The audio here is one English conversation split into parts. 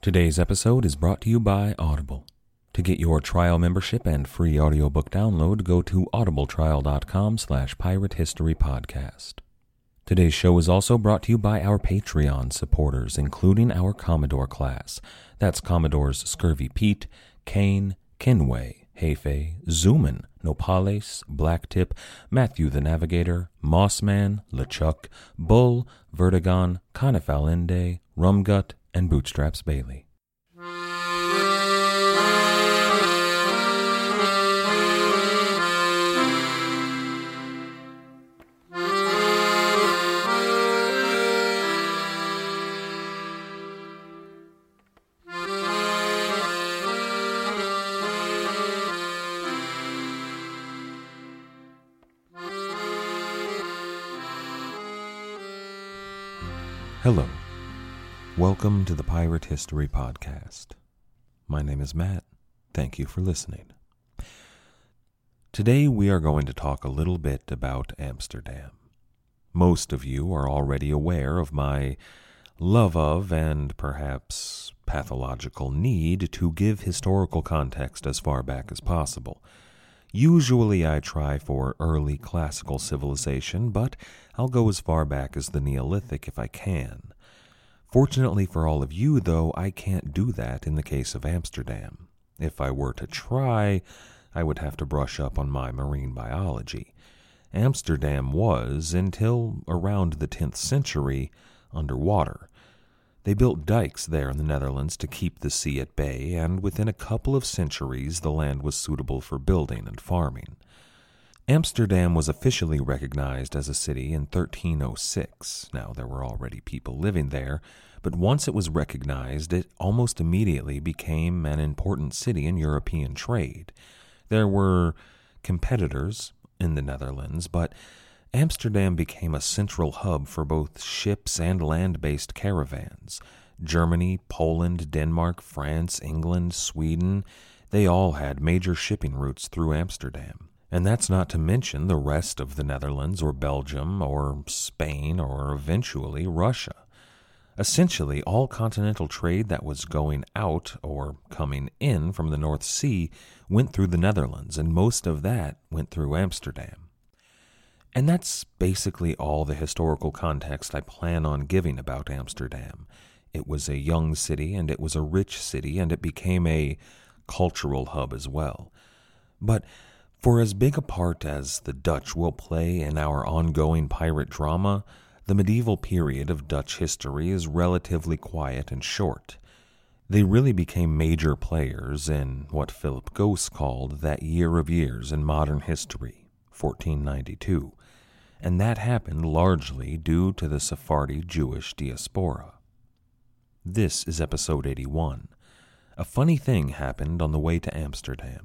Today's episode is brought to you by Audible. To get your trial membership and free audiobook download, go to audibletrial.com/piratehistorypodcast. Today's show is also brought to you by our Patreon supporters, including our Commodore class. That's Commodores Scurvy Pete, Kane, Kinway, Hefe, Zoomin, Nopales, Blacktip, Matthew the Navigator, Mossman, LeChuck, Bull, Vertigon, Conifalende, Rumgut, and Bootstraps Bailey. Hello. Welcome to the Pirate History Podcast. My name is Matt. Thank you for listening. Today we are going to talk a little bit about Amsterdam. Most of you are already aware of my love of and perhaps pathological need to give historical context as far back as possible. Usually I try for early classical civilization, but I'll go as far back as the Neolithic if I can. Fortunately for all of you, though, I can't do that in the case of Amsterdam. If I were to try, I would have to brush up on my marine biology. Amsterdam was, until around the 10th century, underwater. They built dikes there in the Netherlands to keep the sea at bay, and within a couple of centuries the land was suitable for building and farming. Amsterdam was officially recognized as a city in 1306. Now, there were already people living there, but once it was recognized, it almost immediately became an important city in European trade. There were competitors in the Netherlands, but Amsterdam became a central hub for both ships and land-based caravans. Germany, Poland, Denmark, France, England, Sweden, they all had major shipping routes through Amsterdam. And that's not to mention the rest of the Netherlands or Belgium or Spain or eventually Russia. Essentially, all continental trade that was going out or coming in from the North Sea went through the Netherlands, and most of that went through Amsterdam. And that's basically all the historical context I plan on giving about Amsterdam. It was a young city, and it was a rich city, and it became a cultural hub as well. But for as big a part as the Dutch will play in our ongoing pirate drama, the medieval period of Dutch history is relatively quiet and short. They really became major players in what Philip Gosse called that year of years in modern history, 1492. And that happened largely due to the Sephardi Jewish diaspora. This is episode 81. A funny thing happened on the way to Amsterdam.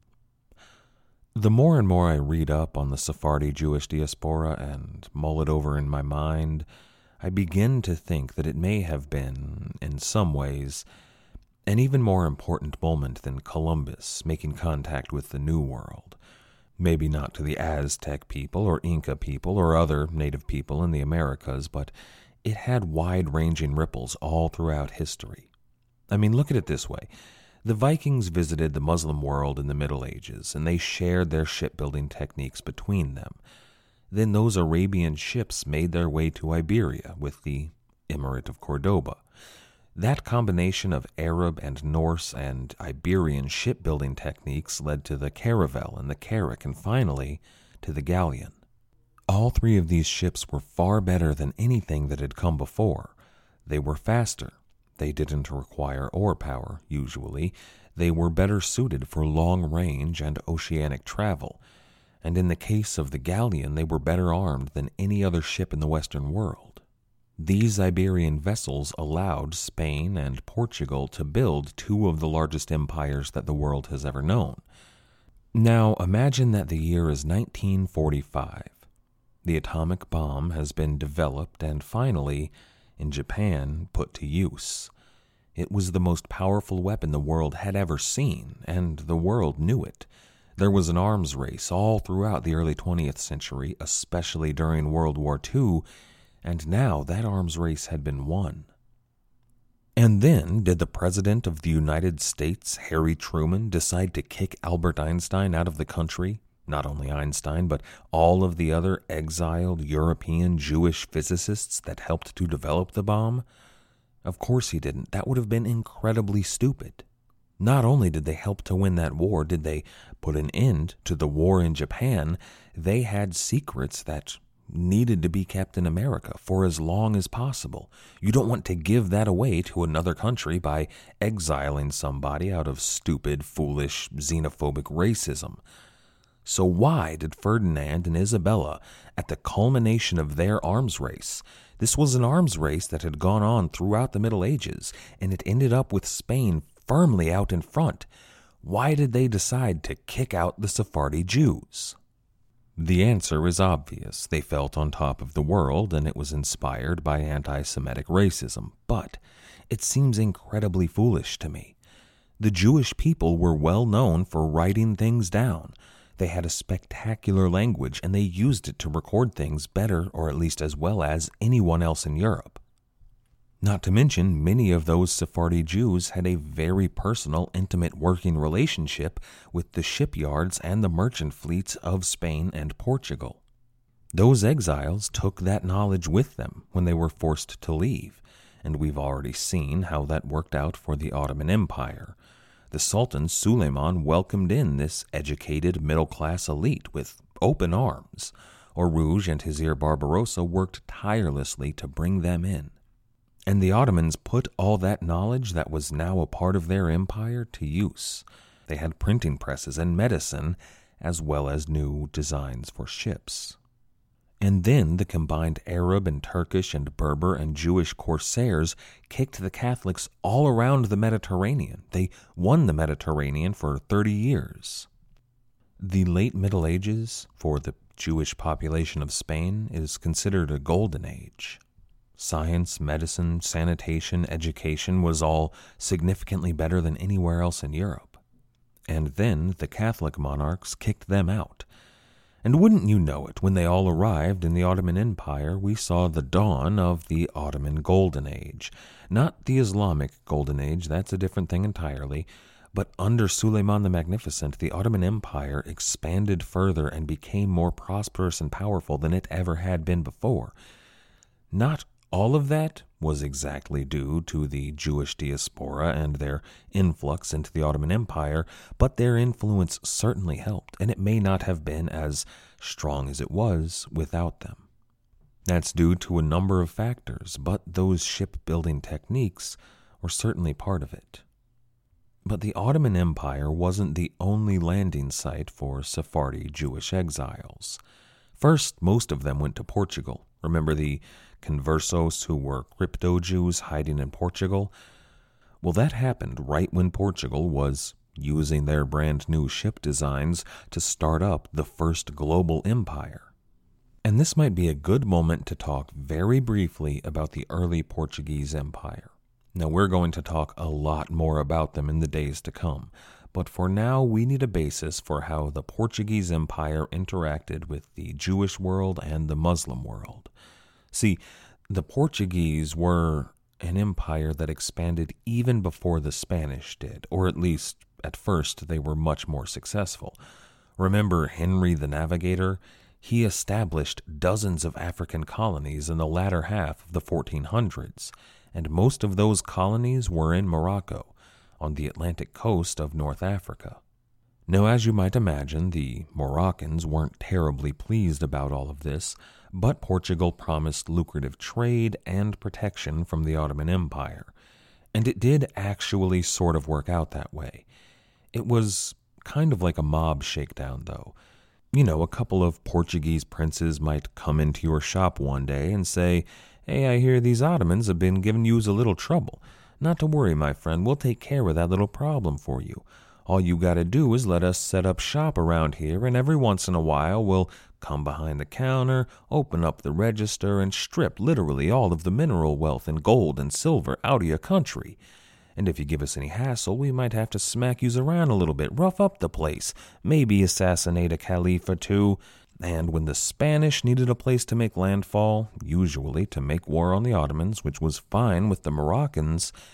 The more and more I read up on the Sephardi Jewish diaspora and mull it over in my mind, I begin to think that it may have been, in some ways, an even more important moment than Columbus making contact with the New World. Maybe not to the Aztec people or Inca people or other native people in the Americas, but it had wide-ranging ripples all throughout history. I mean, look at it this way. The Vikings visited the Muslim world in the Middle Ages, and they shared their shipbuilding techniques between them. Then those Arabian ships made their way to Iberia with the Emirate of Cordoba. That combination of Arab and Norse and Iberian shipbuilding techniques led to the caravel and the carrack, and finally to the galleon. All three of these ships were far better than anything that had come before. They were faster. They didn't require oar power, usually. They were better suited for long range and oceanic travel. And in the case of the galleon, they were better armed than any other ship in the Western world. These Iberian vessels allowed Spain and Portugal to build two of the largest empires that the world has ever known. Now, imagine that the year is 1945. The atomic bomb has been developed and finally, in Japan, put to use. It was the most powerful weapon the world had ever seen, and the world knew it. There was an arms race all throughout the early 20th century, especially during World War II, and now that arms race had been won. And then, did the President of the United States, Harry Truman, decide to kick Albert Einstein out of the country? Not only Einstein, but all of the other exiled European Jewish physicists that helped to develop the bomb? Of course he didn't. That would have been incredibly stupid. Not only did they help to win that war, did they put an end to the war in Japan, they had secrets that needed to be kept in America for as long as possible. You don't want to give that away to another country by exiling somebody out of stupid, foolish, xenophobic racism. So why did Ferdinand and Isabella, at the culmination of their arms race, this was an arms race that had gone on throughout the Middle Ages, and it ended up with Spain firmly out in front, why did they decide to kick out the Sephardi Jews? The answer is obvious. They felt on top of the world, and it was inspired by anti-Semitic racism. But it seems incredibly foolish to me. The Jewish people were well known for writing things down. They had a spectacular language, and they used it to record things better, or at least as well as, anyone else in Europe. Not to mention, many of those Sephardi Jews had a very personal, intimate working relationship with the shipyards and the merchant fleets of Spain and Portugal. Those exiles took that knowledge with them when they were forced to leave, and we've already seen how that worked out for the Ottoman Empire. The Sultan Suleiman welcomed in this educated middle-class elite with open arms. Orouge and his heir Barbarossa worked tirelessly to bring them in. And the Ottomans put all that knowledge that was now a part of their empire to use. They had printing presses and medicine, as well as new designs for ships. And then the combined Arab and Turkish and Berber and Jewish corsairs kicked the Catholics all around the Mediterranean. They won the Mediterranean for 30 years. The late Middle Ages, for the Jewish population of Spain, is considered a golden age. Science, medicine, sanitation, education was all significantly better than anywhere else in Europe. And then the Catholic monarchs kicked them out. And wouldn't you know it, when they all arrived in the Ottoman Empire, we saw the dawn of the Ottoman Golden Age. Not the Islamic Golden Age, that's a different thing entirely, but under Suleiman the Magnificent, the Ottoman Empire expanded further and became more prosperous and powerful than it ever had been before. Not all of that was exactly due to the Jewish diaspora and their influx into the Ottoman Empire, but their influence certainly helped, and it may not have been as strong as it was without them. That's due to a number of factors, but those shipbuilding techniques were certainly part of it. But the Ottoman Empire wasn't the only landing site for Sephardi Jewish exiles. First, most of them went to Portugal. Remember the conversos who were crypto-Jews hiding in Portugal? Well, that happened right when Portugal was using their brand new ship designs to start up the first global empire. And this might be a good moment to talk very briefly about the early Portuguese Empire. Now, we're going to talk a lot more about them in the days to come, but for now we need a basis for how the Portuguese Empire interacted with the Jewish world and the Muslim world. See, the Portuguese were an empire that expanded even before the Spanish did, or at least at first they were much more successful. Remember Henry the Navigator? He established dozens of African colonies in the latter half of the 1400s, and most of those colonies were in Morocco, on the Atlantic coast of North Africa. Now, as you might imagine, the Moroccans weren't terribly pleased about all of this, but Portugal promised lucrative trade and protection from the Ottoman Empire, and it did actually sort of work out that way. It was kind of like a mob shakedown, though. You know, a couple of Portuguese princes might come into your shop one day and say, "Hey, I hear these Ottomans have been giving you a little trouble. Not to worry, my friend, we'll take care of that little problem for you. All you gotta do is let us set up shop around here, and every once in a while we'll come behind the counter, open up the register, and strip literally all of the mineral wealth and gold and silver out of your country. And if you give us any hassle, we might have to smack yous around a little bit, rough up the place, maybe assassinate a caliph or two. And when the Spanish needed a place to make landfall, usually to make war on the Ottomans, which was fine with the Moroccans,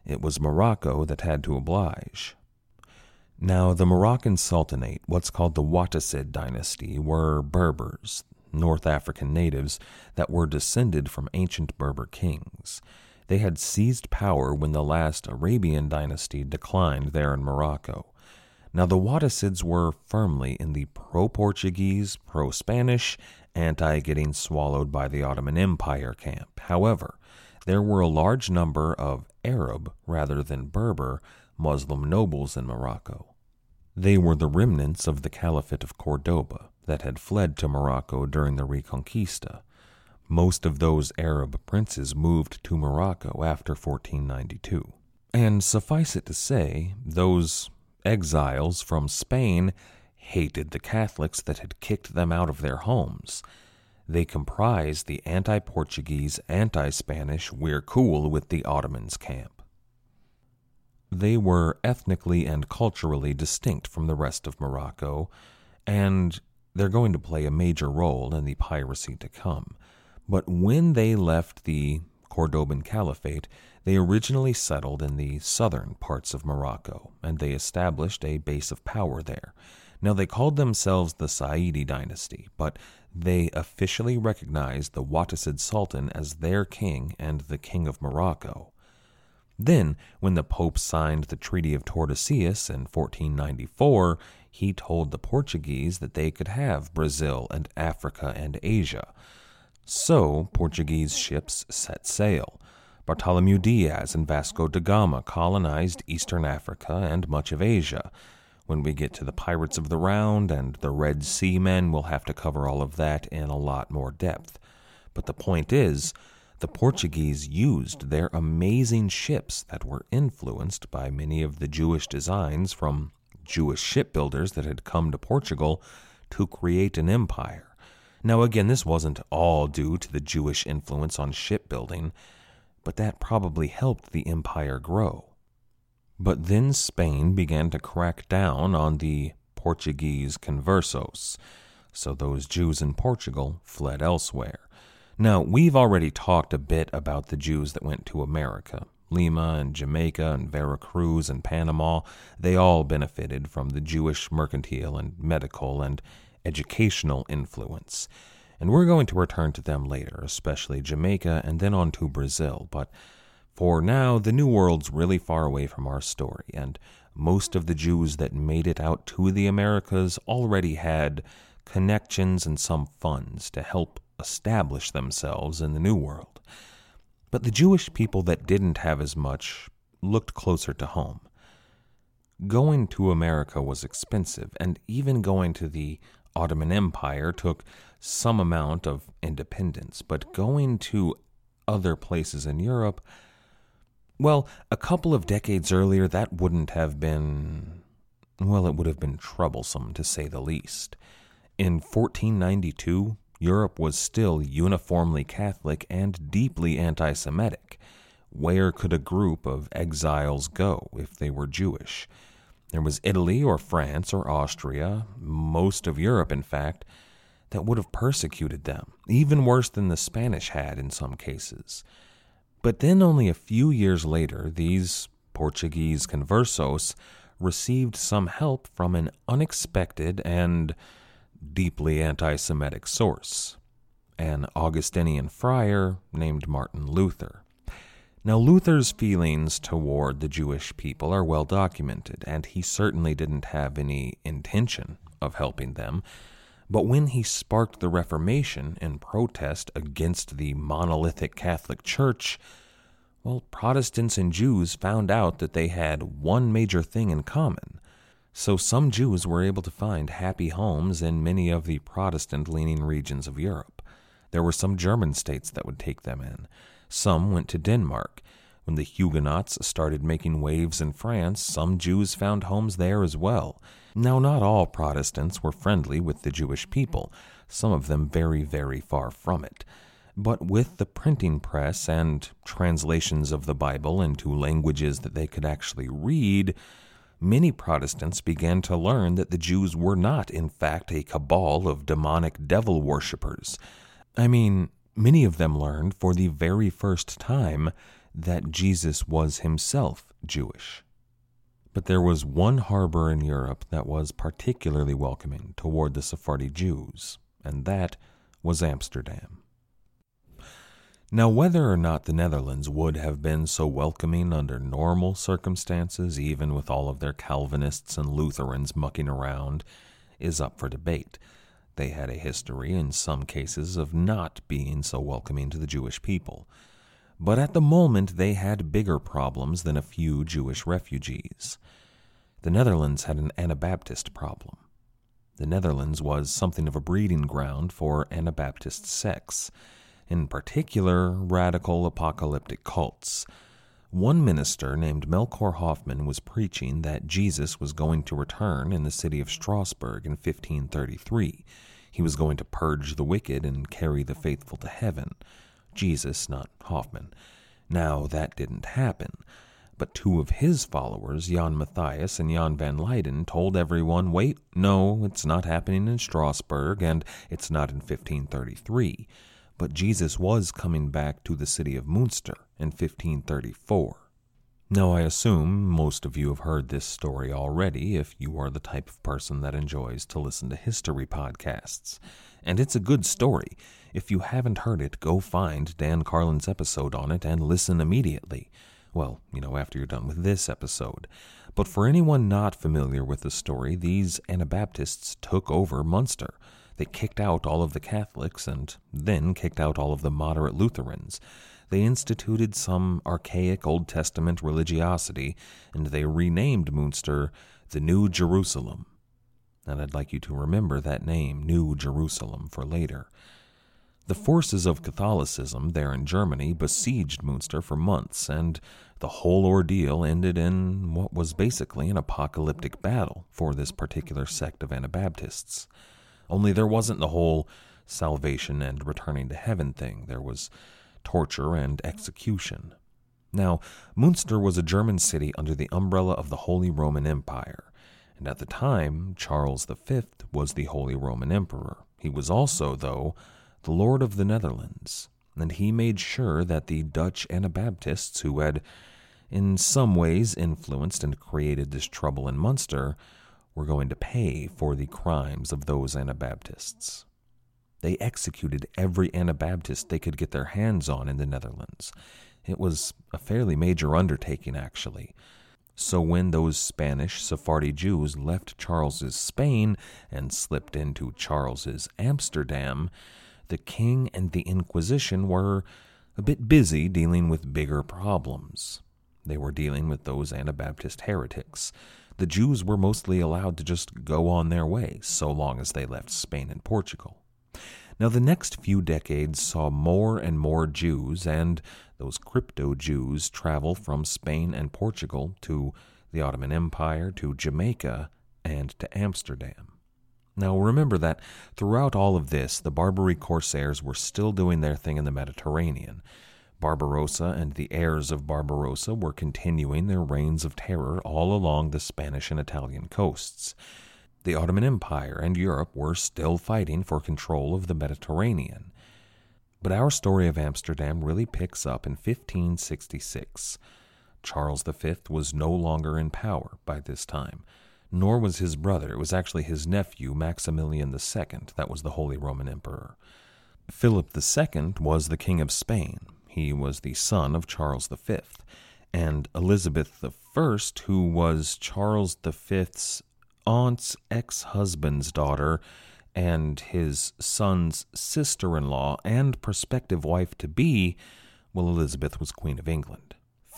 It was Morocco that had to oblige. Now, the Moroccan Sultanate, what's called the Wattasid dynasty, were Berbers, North African natives that were descended from ancient Berber kings. They had seized power when the last Arabian dynasty declined there in Morocco. Now, the Wattasids were firmly in the pro-Portuguese, pro-Spanish, anti-getting swallowed by the Ottoman Empire camp. However, there were a large number of Arab, rather than Berber, Muslim nobles in Morocco. They were the remnants of the Caliphate of Cordoba that had fled to Morocco during the Reconquista. Most of those Arab princes moved to Morocco after 1492. And suffice it to say, those exiles from Spain hated the Catholics that had kicked them out of their homes. They comprised the anti-Portuguese, anti-Spanish, we're cool with the Ottomans camp. They were ethnically and culturally distinct from the rest of Morocco, and they're going to play a major role in the piracy to come. But when they left the Cordoban Caliphate, they originally settled in the southern parts of Morocco, and they established a base of power there. Now, they called themselves the Saidi dynasty, but they officially recognized the Wattasid Sultan as their king and the king of Morocco. Then, when the Pope signed the Treaty of Tordesillas in 1494, he told the Portuguese that they could have Brazil and Africa and Asia. So, Portuguese ships set sail. Bartolomeu Diaz and Vasco da Gama colonized eastern Africa and much of Asia. When we get to the Pirates of the Round and the Red Sea Men, we'll have to cover all of that in a lot more depth. But the point is, the Portuguese used their amazing ships that were influenced by many of the Jewish designs from Jewish shipbuilders that had come to Portugal to create an empire. Now again, this wasn't all due to the Jewish influence on shipbuilding, but that probably helped the empire grow. But then Spain began to crack down on the Portuguese conversos, so those Jews in Portugal fled elsewhere. Now, we've already talked a bit about the Jews that went to America. Lima and Jamaica and Veracruz and Panama, they all benefited from the Jewish mercantile and medical and educational influence. And we're going to return to them later, especially Jamaica and then on to Brazil. But for now, the New World's really far away from our story, and most of the Jews that made it out to the Americas already had connections and some funds to help establish themselves in the New World. But the Jewish people that didn't have as much looked closer to home. Going to America was expensive, and even going to the Ottoman Empire took some amount of independence. But going to other places in Europe, well, a couple of decades earlier, that wouldn't have been, well, it would have been troublesome, to say the least. In 1492, Europe was still uniformly Catholic and deeply anti-Semitic. Where could a group of exiles go if they were Jewish? There was Italy or France or Austria, most of Europe, in fact, that would have persecuted them, even worse than the Spanish had in some cases. But then only a few years later, these Portuguese conversos received some help from an unexpected and deeply anti-Semitic source, an Augustinian friar named Martin Luther. Now, Luther's feelings toward the Jewish people are well documented, and he certainly didn't have any intention of helping them. But when he sparked the Reformation in protest against the monolithic Catholic Church, well, Protestants and Jews found out that they had one major thing in common. So some Jews were able to find happy homes in many of the Protestant-leaning regions of Europe. There were some German states that would take them in. Some went to Denmark. When the Huguenots started making waves in France, some Jews found homes there as well. Now, not all Protestants were friendly with the Jewish people, some of them very, very far from it. But with the printing press and translations of the Bible into languages that they could actually read, many Protestants began to learn that the Jews were not, in fact, a cabal of demonic devil worshippers. I mean, many of them learned for the very first time that Jesus was himself Jewish. But there was one harbor in Europe that was particularly welcoming toward the Sephardi Jews, and that was Amsterdam. Now, whether or not the Netherlands would have been so welcoming under normal circumstances, even with all of their Calvinists and Lutherans mucking around, is up for debate. They had a history, in some cases, of not being so welcoming to the Jewish people. But at the moment, they had bigger problems than a few Jewish refugees. The Netherlands had an Anabaptist problem. The Netherlands was something of a breeding ground for Anabaptist sects, in particular radical apocalyptic cults. One minister named Melchior Hoffman was preaching that Jesus was going to return in the city of Strasbourg in 1533. He was going to purge the wicked and carry the faithful to heaven. Jesus, not Hoffman. Now, that didn't happen. But two of his followers, Jan Matthias and Jan van Leyden, told everyone, wait, no, it's not happening in Strasbourg, and it's not in 1533. But Jesus was coming back to the city of Münster in 1534. Now, I assume most of you have heard this story already if you are the type of person that enjoys to listen to history podcasts. And it's a good story. If you haven't heard it, go find Dan Carlin's episode on it and listen immediately. Well, after you're done with this episode. But for anyone not familiar with the story, these Anabaptists took over Munster. They kicked out all of the Catholics and then kicked out all of the moderate Lutherans. They instituted some archaic Old Testament religiosity, and they renamed Münster the New Jerusalem. And I'd like you to remember that name, New Jerusalem, for later. The forces of Catholicism there in Germany besieged Münster for months, and the whole ordeal ended in what was basically an apocalyptic battle for this particular sect of Anabaptists. Only there wasn't the whole salvation and returning to heaven thing. There was torture and execution. Now, Münster was a German city under the umbrella of the Holy Roman Empire, and at the time, Charles V was the Holy Roman Emperor. He was also, though, the Lord of the Netherlands, and he made sure that the Dutch Anabaptists, who had in some ways influenced and created this trouble in Münster, were going to pay for the crimes of those Anabaptists. They executed every Anabaptist they could get their hands on in the Netherlands. It was a fairly major undertaking, actually. So when those Spanish Sephardi Jews left Charles's Spain and slipped into Charles's Amsterdam, the king and the Inquisition were a bit busy dealing with bigger problems. They were dealing with those Anabaptist heretics. The Jews were mostly allowed to just go on their way, so long as they left Spain and Portugal. Now, the next few decades saw more and more Jews and those crypto-Jews travel from Spain and Portugal to the Ottoman Empire, to Jamaica, and to Amsterdam. Now, remember that throughout all of this, the Barbary corsairs were still doing their thing in the Mediterranean. Barbarossa and the heirs of Barbarossa were continuing their reigns of terror all along the Spanish and Italian coasts. The Ottoman Empire and Europe were still fighting for control of the Mediterranean. But our story of Amsterdam really picks up in 1566. Charles V was no longer in power by this time, nor was his brother. It was actually his nephew, Maximilian II, that was the Holy Roman Emperor. Philip II was the King of Spain. He was the son of Charles V. And Elizabeth I, who was Charles V's aunt's ex-husband's daughter and his son's sister-in-law and prospective wife-to-be, well, Elizabeth was Queen of England.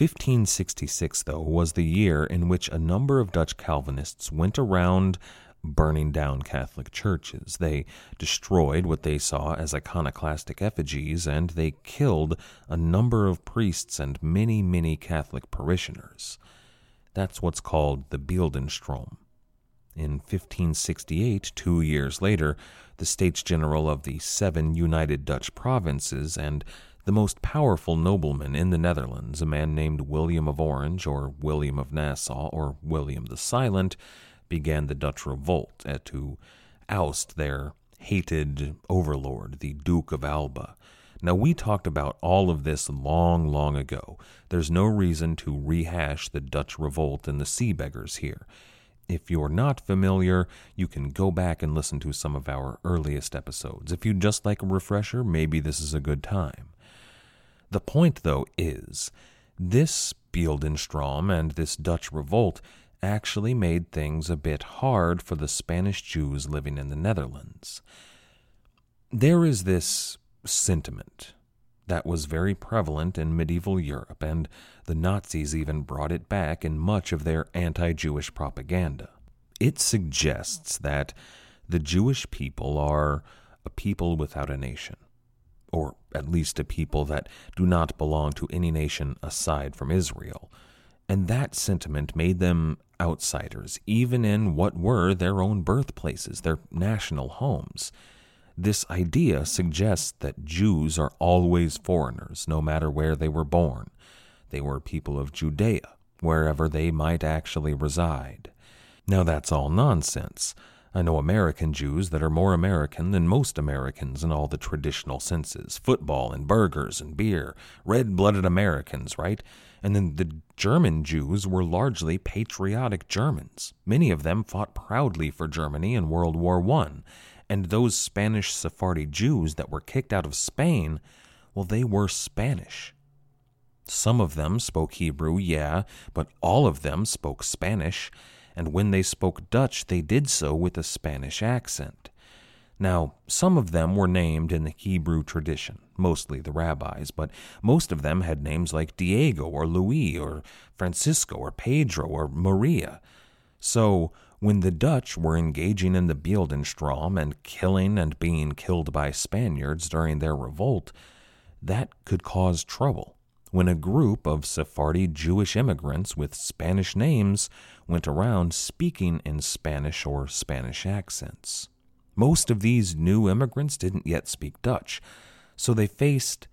1566, though, was the year in which a number of Dutch Calvinists went around burning down Catholic churches. They destroyed what they saw as iconoclastic effigies, and they killed a number of priests and many, many Catholic parishioners. That's what's called the Beeldenstroom. In 1568, 2 years later, the States General of the 7 United Dutch Provinces and the most powerful nobleman in the Netherlands, a man named William of Orange, or William of Nassau, or William the Silent, began the Dutch revolt to oust their hated overlord, the Duke of Alba. Now, we talked about all of this long, long ago. There's no reason to rehash the Dutch revolt and the sea beggars here. If you're not familiar, you can go back and listen to some of our earliest episodes. If you'd just like a refresher, maybe this is a good time. The point, though, is this Beeldenstroom and this Dutch revolt actually made things a bit hard for the Spanish Jews living in the Netherlands. There is this sentiment that was very prevalent in medieval Europe, and the Nazis even brought it back in much of their anti-Jewish propaganda. It suggests that the Jewish people are a people without a nation, or at least a people that do not belong to any nation aside from Israel, and that sentiment made them outsiders, even in what were their own birthplaces, their national homes. This idea suggests that Jews are always foreigners, no matter where they were born. They were people of Judea, wherever they might actually reside. Now, that's all nonsense. I know American Jews that are more American than most Americans in all the traditional senses. Football and burgers and beer. Red-blooded Americans, right? And then the German Jews were largely patriotic Germans. Many of them fought proudly for Germany in World War I. And those Spanish Sephardi Jews that were kicked out of Spain, well, they were Spanish. Some of them spoke Hebrew, yeah, but all of them spoke Spanish, and when they spoke Dutch, they did so with a Spanish accent. Now, some of them were named in the Hebrew tradition, mostly the rabbis, but most of them had names like Diego or Luis or Francisco or Pedro or Maria. So, when the Dutch were engaging in the Beeldenstroom and killing and being killed by Spaniards during their revolt, that could cause trouble. When a group of Sephardi Jewish immigrants with Spanish names went around speaking in Spanish or Spanish accents. Most of these new immigrants didn't yet speak Dutch, so they faced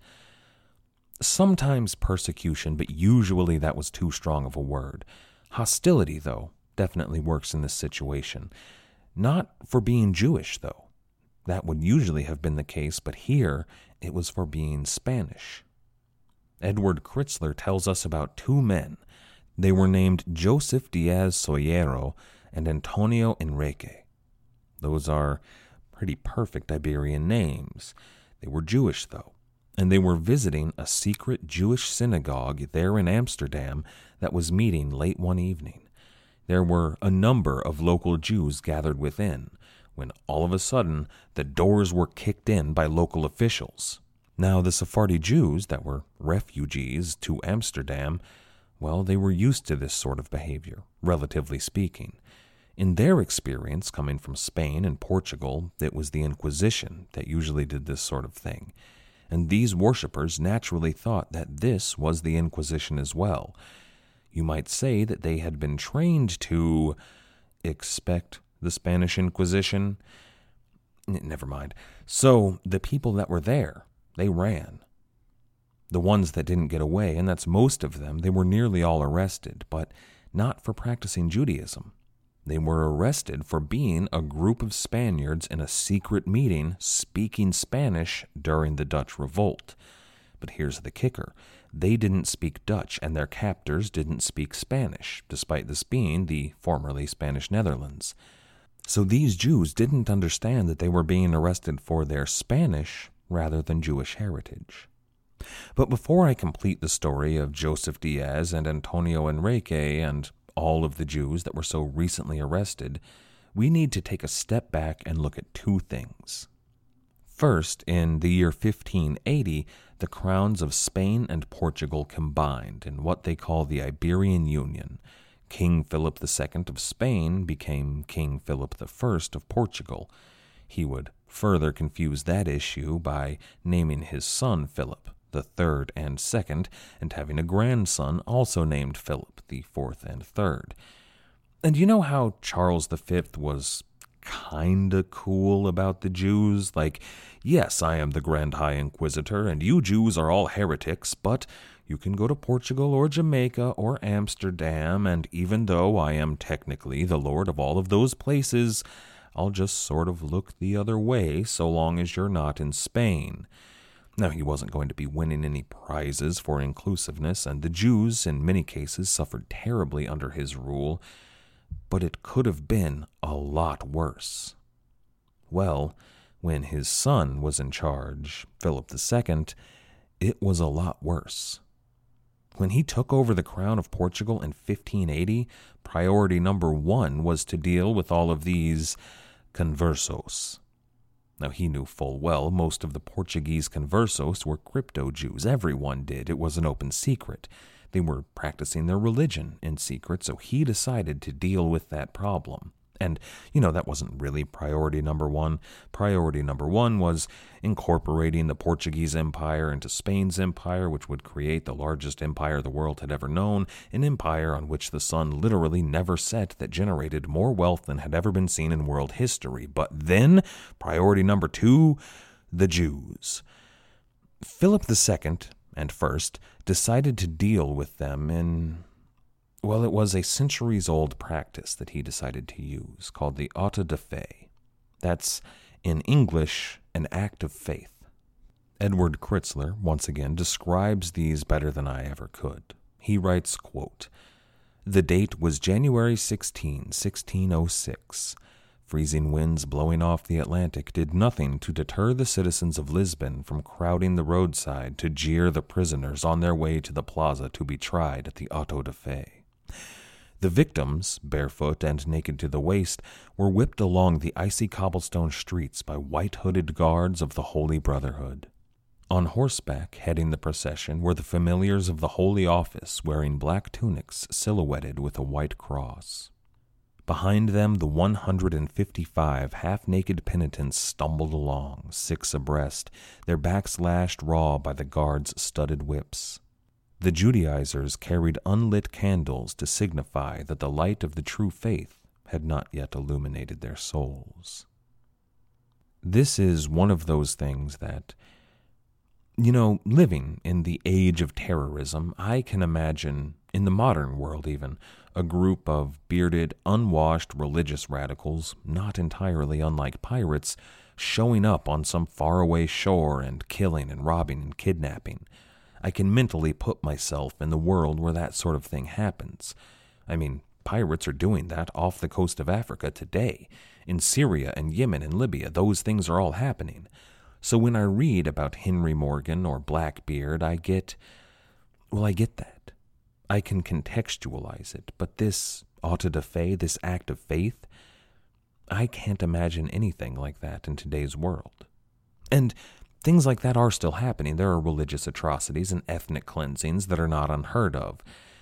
sometimes persecution, but usually that was too strong of a word. Hostility, though, definitely works in this situation. Not for being Jewish, though. That would usually have been the case, but here it was for being Spanish. Edward Kritzler tells us about two men. They were named Joseph Diaz Sollero and Antonio Enrique. Those are pretty perfect Iberian names. They were Jewish, though, and they were visiting a secret Jewish synagogue there in Amsterdam that was meeting late one evening. There were a number of local Jews gathered within, when all of a sudden the doors were kicked in by local officials. Now, the Sephardi Jews that were refugees to Amsterdam, well, they were used to this sort of behavior, relatively speaking. In their experience, coming from Spain and Portugal, it was the Inquisition that usually did this sort of thing. And these worshippers naturally thought that this was the Inquisition as well. You might say that they had been trained to expect the Spanish Inquisition. Never mind. So, the people that were there, they ran. The ones that didn't get away, and that's most of them, they were nearly all arrested, but not for practicing Judaism. They were arrested for being a group of Spaniards in a secret meeting speaking Spanish during the Dutch revolt. But here's the kicker. They didn't speak Dutch, and their captors didn't speak Spanish, despite this being the formerly Spanish Netherlands. So these Jews didn't understand that they were being arrested for their Spanish rather than Jewish heritage. But before I complete the story of Joseph Diaz and Antonio Enrique and all of the Jews that were so recently arrested, we need to take a step back and look at two things. First, in the year 1580, the crowns of Spain and Portugal combined in what they call the Iberian Union. King Philip II of Spain became King Philip I of Portugal. He would further confuse that issue by naming his son Philip, the third and second, and having a grandson also named Philip, the fourth and third. And you know how Charles V was kinda cool about the Jews? Like, yes, I am the Grand High Inquisitor, and you Jews are all heretics, but you can go to Portugal or Jamaica or Amsterdam, and even though I am technically the lord of all of those places, I'll just sort of look the other way so long as you're not in Spain. Now, he wasn't going to be winning any prizes for inclusiveness, and the Jews, in many cases, suffered terribly under his rule, but it could have been a lot worse. Well, when his son was in charge, Philip II, it was a lot worse. When he took over the crown of Portugal in 1580, priority number one was to deal with all of these conversos. Now, he knew full well most of the Portuguese conversos were crypto-Jews. Everyone did. It was an open secret. They were practicing their religion in secret, so he decided to deal with that problem. And, that wasn't really priority number one. Priority number one was incorporating the Portuguese Empire into Spain's empire, which would create the largest empire the world had ever known, an empire on which the sun literally never set, that generated more wealth than had ever been seen in world history. But then, priority number two, the Jews. Philip II, and first, decided to deal with them in... Well, it was a centuries-old practice that he decided to use, called the auto de fe. That's, in English, an act of faith. Edward Kritzler, once again, describes these better than I ever could. He writes, quote, "The date was January 16, 1606. Freezing winds blowing off the Atlantic did nothing to deter the citizens of Lisbon from crowding the roadside to jeer the prisoners on their way to the plaza to be tried at the auto de fe. The victims, barefoot and naked to the waist, were whipped along the icy cobblestone streets by white-hooded guards of the Holy Brotherhood. On horseback, heading the procession, were the familiars of the Holy Office, wearing black tunics silhouetted with a white cross. Behind them, the 155 half-naked penitents stumbled along, 6 abreast, their backs lashed raw by the guards' studded whips. The Judaizers carried unlit candles to signify that the light of the true faith had not yet illuminated their souls." This is one of those things that, living in the age of terrorism, I can imagine, in the modern world even, a group of bearded, unwashed religious radicals, not entirely unlike pirates, showing up on some faraway shore and killing and robbing and kidnapping. I can mentally put myself in the world where that sort of thing happens. I mean, pirates are doing that off the coast of Africa today. In Syria and Yemen and Libya, those things are all happening. So when I read about Henry Morgan or Blackbeard, I get that. I can contextualize it. But this auto de fe, this act of faith, I can't imagine anything like that in today's world. And things like that are still happening. There are religious atrocities and ethnic cleansings that are not unheard of.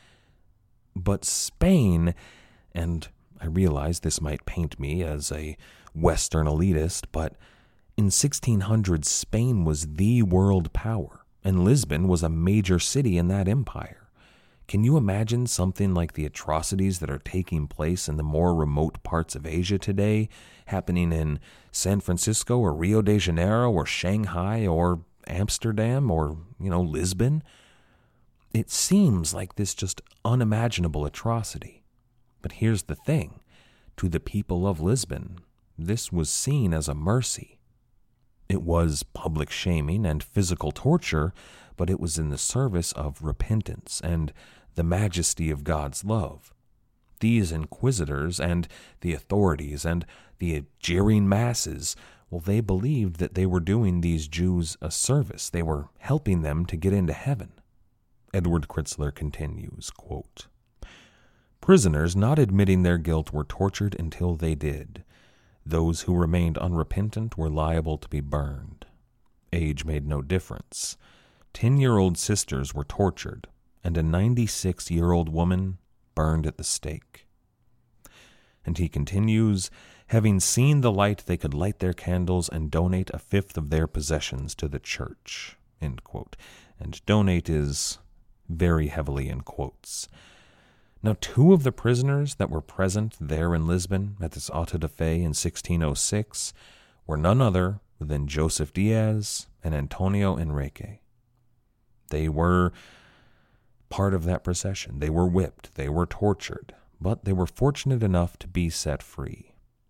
But Spain, and I realize this might paint me as a Western elitist, but in 1600, Spain was the world power, and Lisbon was a major city in that empire. Can you imagine something like the atrocities that are taking place in the more remote parts of Asia today, happening in San Francisco or Rio de Janeiro or Shanghai or Amsterdam or, Lisbon? It seems like this just unimaginable atrocity. But here's the thing. To the people of Lisbon, this was seen as a mercy. It was public shaming and physical torture, but it was in the service of repentance and the majesty of God's love. These inquisitors and the authorities and the jeering masses, they believed that they were doing these Jews a service. They were helping them to get into heaven. Edward Kritzler continues, quote, "Prisoners not admitting their guilt were tortured until they did. Those who remained unrepentant were liable to be burned. Age made no difference. 10-year-old sisters were tortured, and a 96-year-old woman burned at the stake." And he continues, "Having seen the light, they could light their candles and donate a fifth of their possessions to the church." End quote. And donate is very heavily in quotes. Now, 2 of the prisoners that were present there in Lisbon at this auto de fe in 1606 were none other than Joseph Diaz and Antonio Enrique. They were part of that procession. They were whipped, they were tortured, but they were fortunate enough to be set free.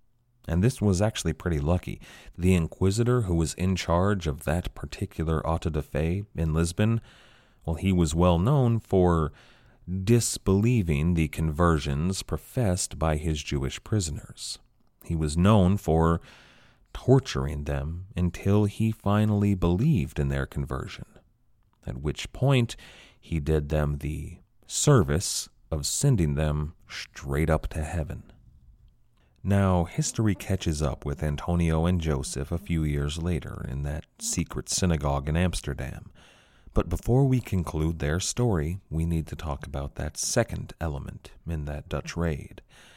And this was actually pretty lucky. The inquisitor who was in charge of that particular auto da fe in Lisbon, well, he was well known for disbelieving the conversions professed by his Jewish prisoners. He was known for torturing them until he finally believed in their conversion, at which point he did them the service of sending them straight up to heaven. Now, history catches up with Antonio and Joseph a few years later in that secret synagogue in Amsterdam. But before we conclude their story, we need to talk about that second element in that Dutch raid.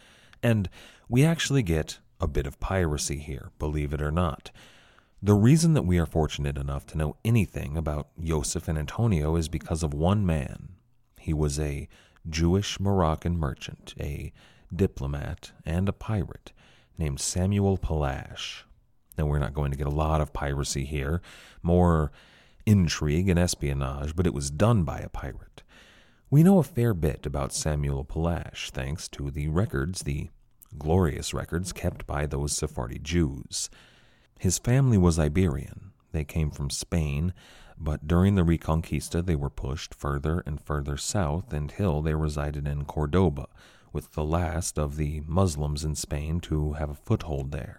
And we actually get a bit of piracy here, believe it or not. The reason that we are fortunate enough to know anything about Joseph and Antonio is because of one man. He was a Jewish Moroccan merchant, a diplomat, and a pirate named Samuel Palash. Now, we're not going to get a lot of piracy here, more intrigue and espionage, but it was done by a pirate. We know a fair bit about Samuel Palash thanks to the records, the glorious records kept by those Sephardi Jews. His family was Iberian. They came from Spain, but during the Reconquista they were pushed further and further south until they resided in Cordoba, with the last of the Muslims in Spain to have a foothold there.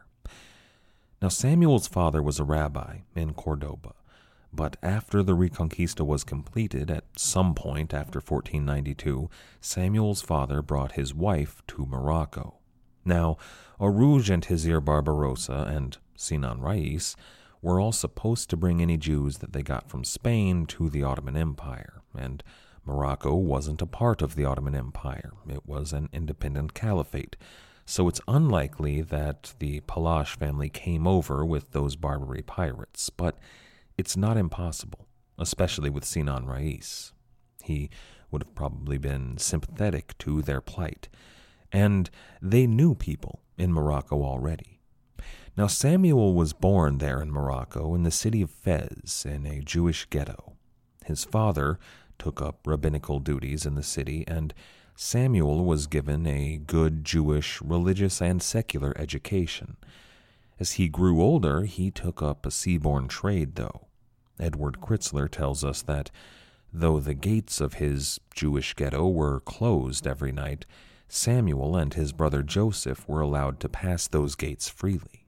Now, Samuel's father was a rabbi in Cordoba, but after the Reconquista was completed, at some point after 1492, Samuel's father brought his wife to Morocco. Now, Arouge and Hizir Barbarossa and Sinan Rais were all supposed to bring any Jews that they got from Spain to the Ottoman Empire, and Morocco wasn't a part of the Ottoman Empire. It was an independent caliphate, so it's unlikely that the Palash family came over with those Barbary pirates, but it's not impossible, especially with Sinan Rais. He would have probably been sympathetic to their plight, and they knew people in Morocco already. Now, Samuel was born there in Morocco in the city of Fez in a Jewish ghetto. His father took up rabbinical duties in the city, and Samuel was given a good Jewish religious and secular education. As he grew older, he took up a seaborne trade, though. Edward Kritzler tells us that though the gates of his Jewish ghetto were closed every night, Samuel and his brother Joseph were allowed to pass those gates freely.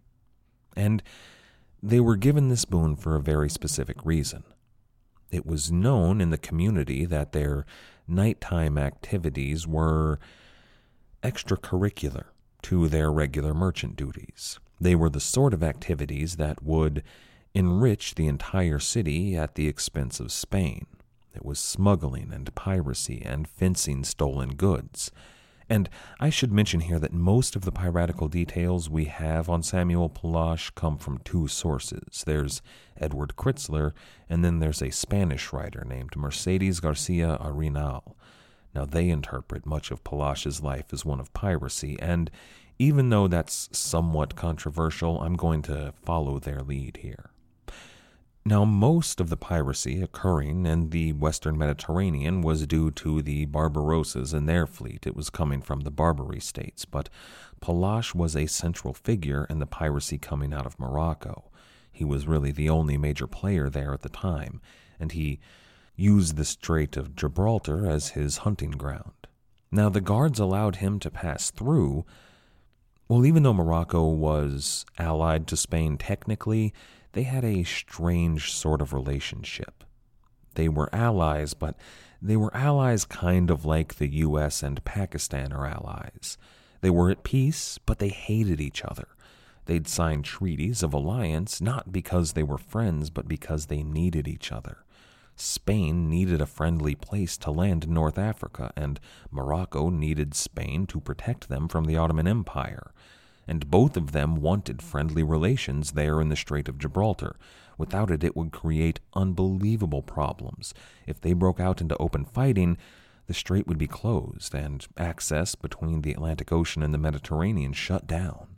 And they were given this boon for a very specific reason. It was known in the community that their nighttime activities were extracurricular to their regular merchant duties. They were the sort of activities that would enrich the entire city at the expense of Spain. It was smuggling and piracy and fencing stolen goods. And I should mention here that most of the piratical details we have on Samuel Palash come from two sources. There's Edward Kritzler, and then there's a Spanish writer named Mercedes Garcia Arenal. Now, they interpret much of Palash's life as one of piracy, and even though that's somewhat controversial, I'm going to follow their lead here. Now, most of the piracy occurring in the Western Mediterranean was due to the Barbarossas and their fleet. It was coming from the Barbary states, but Palash was a central figure in the piracy coming out of Morocco. He was really the only major player there at the time, and he used the Strait of Gibraltar as his hunting ground. Now, the guards allowed him to pass through. Well, even though Morocco was allied to Spain technically, they had a strange sort of relationship. They were allies, but they were allies kind of like the U.S. and Pakistan are allies. They were at peace, but they hated each other. They'd signed treaties of alliance not because they were friends, but because they needed each other. Spain needed a friendly place to land in North Africa, and Morocco needed Spain to protect them from the Ottoman Empire. And both of them wanted friendly relations there in the Strait of Gibraltar. Without it, it would create unbelievable problems. If they broke out into open fighting, the strait would be closed, and access between the Atlantic Ocean and the Mediterranean shut down.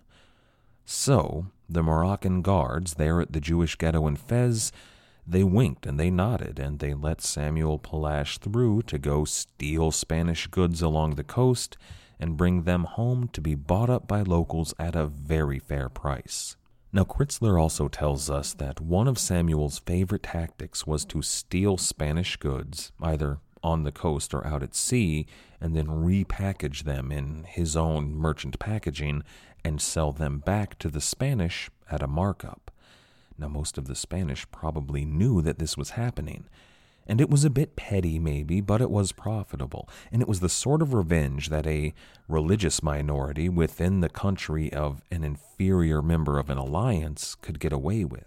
So, the Moroccan guards there at the Jewish ghetto in Fez, they winked and they nodded, and they let Samuel Palash through to go steal Spanish goods along the coast and bring them home to be bought up by locals at a very fair price. Now, Kritzler also tells us that one of Samuel's favorite tactics was to steal Spanish goods, either on the coast or out at sea, and then repackage them in his own merchant packaging and sell them back to the Spanish at a markup. Now, most of the Spanish probably knew that this was happening, and it was a bit petty maybe, but it was profitable, and it was the sort of revenge that a religious minority within the country of an inferior member of an alliance could get away with.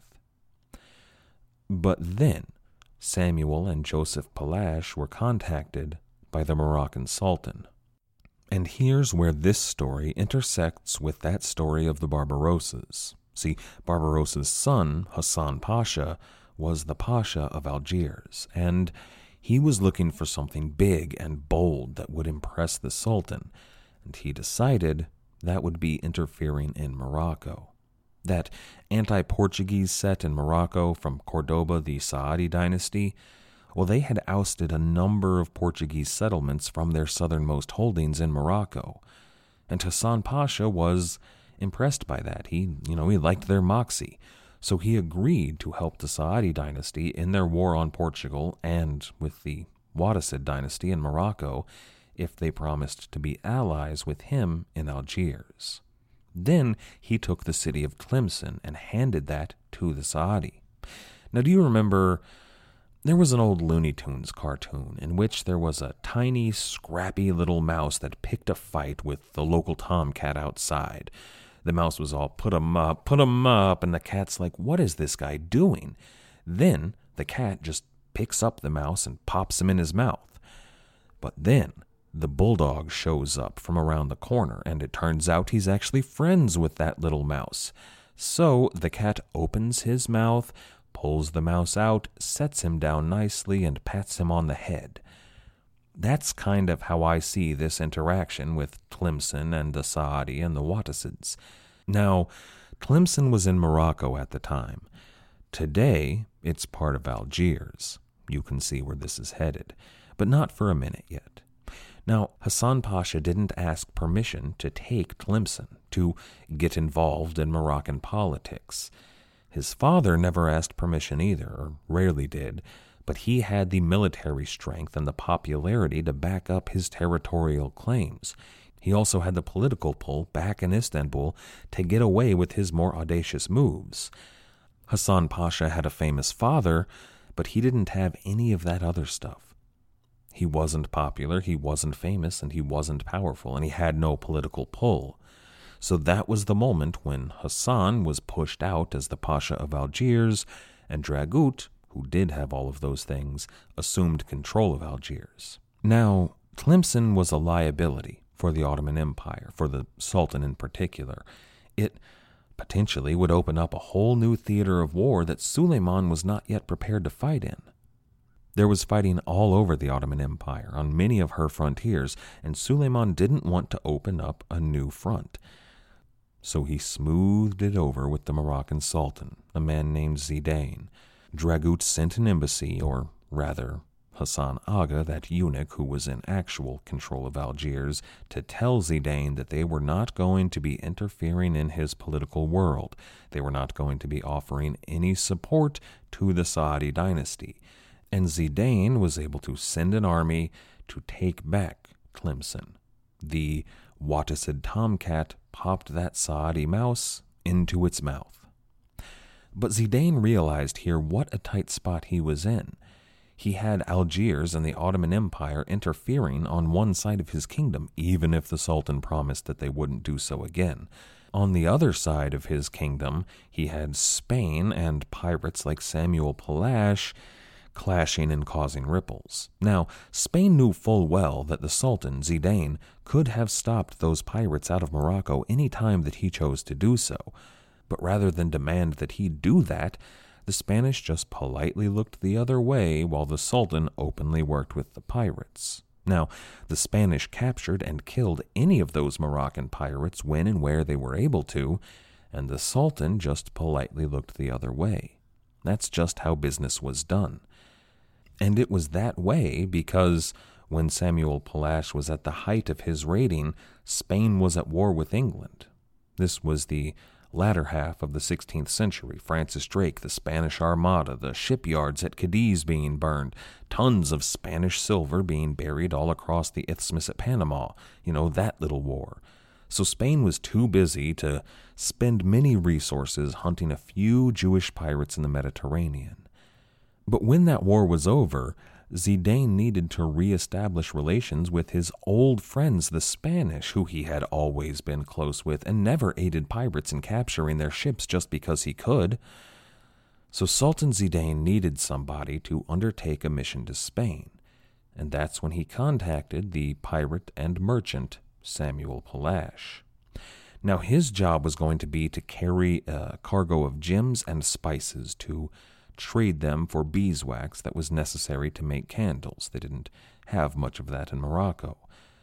But then, Samuel and Joseph Palash were contacted by the Moroccan Sultan. And here's where this story intersects with that story of the Barbarossas. See, Barbarossa's son, Hassan Pasha, was the Pasha of Algiers, and he was looking for something big and bold that would impress the Sultan, and he decided that would be interfering in Morocco. That anti-Portuguese set in Morocco from Cordoba, the Saadi dynasty, well, they had ousted a number of Portuguese settlements from their southernmost holdings in Morocco, and Hassan Pasha was impressed by that. He liked their moxie, so he agreed to help the Saadi dynasty in their war on Portugal and with the Wattasid dynasty in Morocco if they promised to be allies with him in Algiers. Then he took the city of Tlemcen and handed that to the Saadi. Now, do you remember there was an old Looney Tunes cartoon in which there was a tiny, scrappy little mouse that picked a fight with the local tomcat outside? The mouse was all, put 'em up, and the cat's like, what is this guy doing? Then the cat just picks up the mouse and pops him in his mouth. But then the bulldog shows up from around the corner, and it turns out he's actually friends with that little mouse. So the cat opens his mouth, pulls the mouse out, sets him down nicely, and pats him on the head. That's kind of how I see this interaction with Tlemcen and the Saadi and the Wattasids. Now, Tlemcen was in Morocco at the time. Today, it's part of Algiers. You can see where this is headed, but not for a minute yet. Now, Hassan Pasha didn't ask permission to take Tlemcen, to get involved in Moroccan politics. His father never asked permission either, or rarely did, but he had the military strength and the popularity to back up his territorial claims. He also had the political pull back in Istanbul to get away with his more audacious moves. Hassan Pasha had a famous father, but he didn't have any of that other stuff. He wasn't popular, he wasn't famous, and he wasn't powerful, and he had no political pull. So that was the moment when Hassan was pushed out as the Pasha of Algiers, and Dragut, who did have all of those things, assumed control of Algiers. Now, Tlemcen was a liability for the Ottoman Empire, for the Sultan in particular. It potentially would open up a whole new theater of war that Suleiman was not yet prepared to fight in. There was fighting all over the Ottoman Empire, on many of her frontiers, and Suleiman didn't want to open up a new front. So he smoothed it over with the Moroccan Sultan, a man named Zidane. Dragut sent an embassy, or rather, Hassan Aga, that eunuch who was in actual control of Algiers, to tell Zidane that they were not going to be interfering in his political world. They were not going to be offering any support to the Saadi dynasty. And Zidane was able to send an army to take back Tlemcen. The Wattasid tomcat popped that Saadi mouse into its mouth. But Zidane realized here what a tight spot he was in. He had Algiers and the Ottoman Empire interfering on one side of his kingdom, even if the Sultan promised that they wouldn't do so again. On the other side of his kingdom, he had Spain and pirates like Samuel Palash clashing and causing ripples. Now, Spain knew full well that the Sultan, Zidane, could have stopped those pirates out of Morocco any time that he chose to do so. But rather than demand that he do that, the Spanish just politely looked the other way while the Sultan openly worked with the pirates. Now, the Spanish captured and killed any of those Moroccan pirates when and where they were able to, and the Sultan just politely looked the other way. That's just how business was done. And it was that way because When Samuel Palache was at the height of his raiding, Spain was at war with England. This was the latter half of the 16th century. Francis Drake, the Spanish Armada, the shipyards at Cadiz being burned, tons of Spanish silver being buried all across the isthmus at Panama. That little war. So Spain was too busy to spend many resources hunting a few Jewish pirates in the Mediterranean. But when that war was over, Zidane needed to reestablish relations with his old friends, the Spanish, who he had always been close with and never aided pirates in capturing their ships just because he could. So Sultan Zidane needed somebody to undertake a mission to Spain, and that's when he contacted the pirate and merchant Samuel Palache. Now his job was going to be to carry a cargo of gems and spices to trade them for beeswax that was necessary to make candles. They didn't have much of that in Morocco.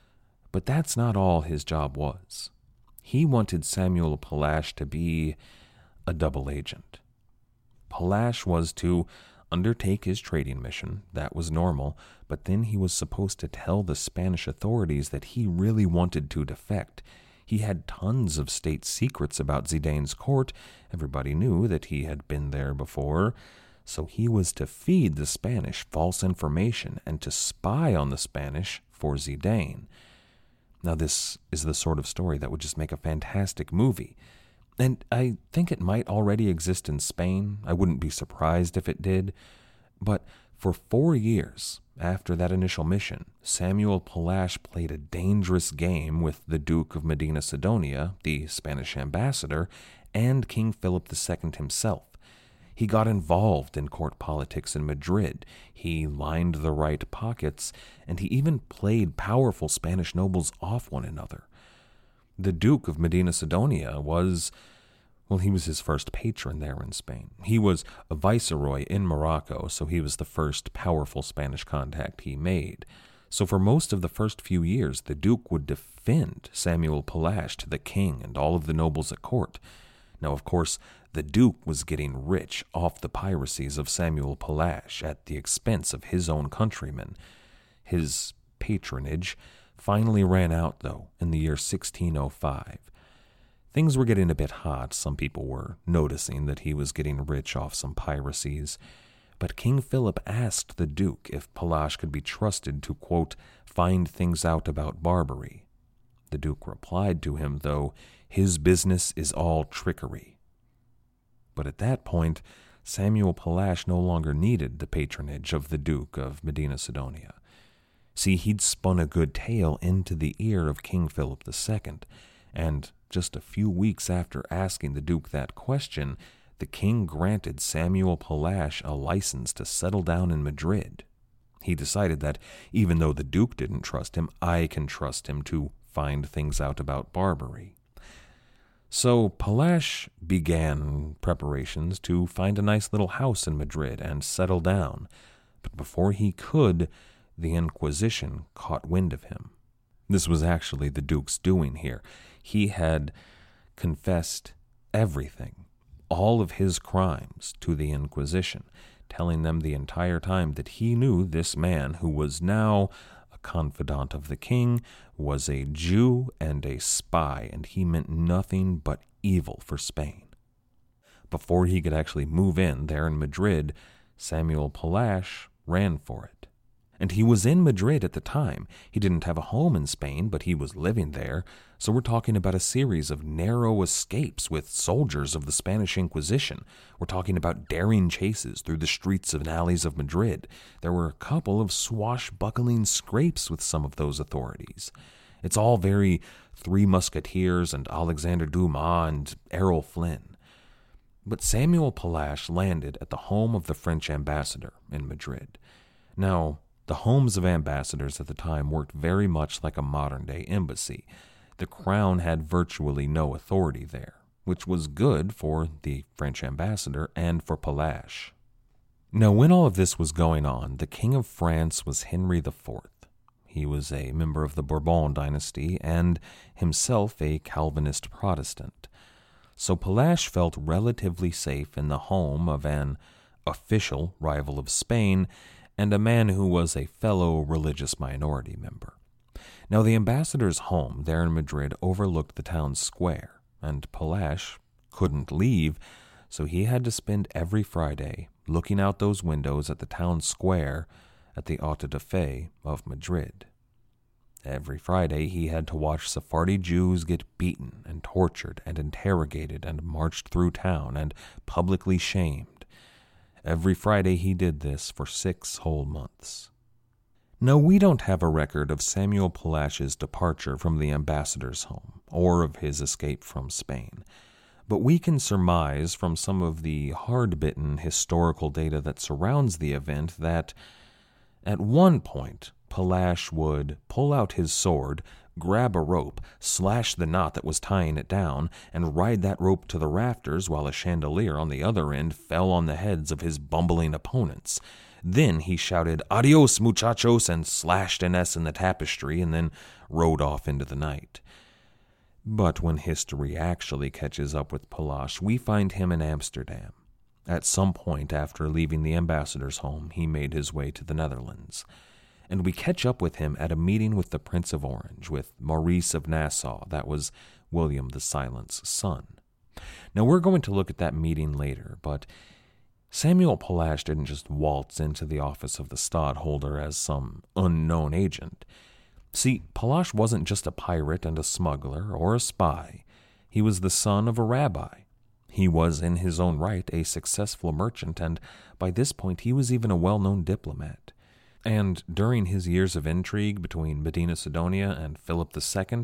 But that's not all his job was. He wanted Samuel Palache to be a double agent. Palache was to undertake his trading mission. That was normal, but then he was supposed to tell the Spanish authorities that he really wanted to defect. He had tons of state secrets about Zidane's court. Everybody knew that he had been there before. So he was to feed the Spanish false information and to spy on the Spanish for Zidane. Now this is the sort of story that would just make a fantastic movie. And I think it might already exist in Spain. I wouldn't be surprised if it did. But for 4 years after that initial mission, Samuel Palache played a dangerous game with the Duke of Medina Sidonia, the Spanish ambassador, and King Philip II himself. He got involved in court politics in Madrid. He lined the right pockets, and he even played powerful Spanish nobles off one another. The Duke of Medina Sidonia was his first patron there in Spain. He was a viceroy in Morocco, so he was the first powerful Spanish contact he made. So for most of the first few years, the Duke would defend Samuel Palache to the king and all of the nobles at court. Now, of course, the Duke was getting rich off the piracies of Samuel Palache at the expense of his own countrymen. His patronage finally ran out, though, in the year 1605. Things were getting a bit hot. Some people were noticing that he was getting rich off some piracies. But King Philip asked the Duke if Palache could be trusted to, quote, find things out about Barbary. The Duke replied to him, though, his business is all trickery. But at that point, Samuel Palache no longer needed the patronage of the Duke of Medina Sidonia. See, he'd spun a good tale into the ear of King Philip II, and just a few weeks after asking the Duke that question, the king granted Samuel Palache a license to settle down in Madrid. He decided that even though the Duke didn't trust him, I can trust him to find things out about Barbary. So Palache began preparations to find a nice little house in Madrid and settle down. But before he could, the Inquisition caught wind of him. This was actually the Duke's doing here. He had confessed everything, all of his crimes, to the Inquisition, telling them the entire time that he knew this man, who was now a confidant of the king, was a Jew and a spy, and he meant nothing but evil for Spain. Before he could actually move in there in Madrid, Samuel Palache ran for it. And he was in Madrid at the time. He didn't have a home in Spain, but he was living there. So we're talking about a series of narrow escapes with soldiers of the Spanish Inquisition. We're talking about daring chases through the streets and alleys of Madrid. There were a couple of swashbuckling scrapes with some of those authorities. It's all very Three Musketeers and Alexander Dumas and Errol Flynn. But Samuel Palache landed at the home of the French ambassador in Madrid. Now, the homes of ambassadors at the time worked very much like a modern-day embassy. The crown had virtually no authority there, which was good for the French ambassador and for Palache. Now, when all of this was going on, the King of France was Henry IV. He was a member of the Bourbon dynasty and himself a Calvinist Protestant. So Palache felt relatively safe in the home of an official rival of Spain, and a man who was a fellow religious minority member. Now, the ambassador's home there in Madrid overlooked the town square, and Palash couldn't leave, so he had to spend every Friday looking out those windows at the town square at the Auto da Fe of Madrid. Every Friday he had to watch Sephardi Jews get beaten and tortured and interrogated and marched through town and publicly shamed. Every Friday he did this for 6 whole months. Now, we don't have a record of Samuel Palash's departure from the ambassador's home or of his escape from Spain, but we can surmise from some of the hard-bitten historical data that surrounds the event that, at one point, Palash would pull out his sword, grab a rope, slash the knot that was tying it down, and ride that rope to the rafters while a chandelier on the other end fell on the heads of his bumbling opponents. Then he shouted, "Adios, muchachos," and slashed an S in the tapestry and then rode off into the night. But when history actually catches up with Palash, we find him in Amsterdam. At some point after leaving the ambassador's home, he made his way to the Netherlands. And we catch up with him at a meeting with the Prince of Orange, with Maurice of Nassau. That was William the Silent's son. Now, we're going to look at that meeting later, but Samuel Palash didn't just waltz into the office of the stadtholder as some unknown agent. See, Palash wasn't just a pirate and a smuggler or a spy. He was the son of a rabbi. He was, in his own right, a successful merchant, and by this point he was even a well-known diplomat. And during his years of intrigue between Medina Sidonia and Philip II,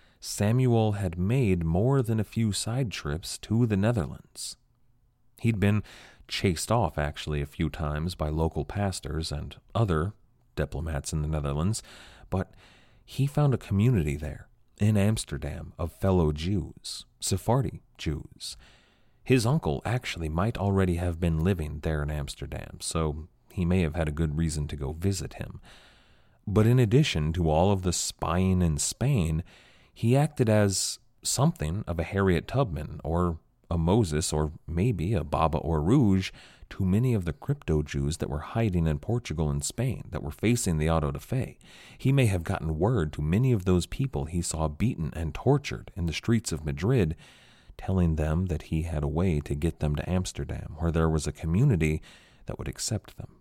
Samuel had made more than a few side trips to the Netherlands. He'd been chased off, actually, a few times by local pastors and other diplomats in the Netherlands, but he found a community there, in Amsterdam, of fellow Jews, Sephardi Jews. His uncle actually might already have been living there in Amsterdam, so he may have had a good reason to go visit him. But in addition to all of the spying in Spain, he acted as something of a Harriet Tubman or a Moses or maybe a Baba or Rouge to many of the crypto-Jews that were hiding in Portugal and Spain, that were facing the Auto da Fe. He may have gotten word to many of those people he saw beaten and tortured in the streets of Madrid, telling them that he had a way to get them to Amsterdam, where there was a community that would accept them.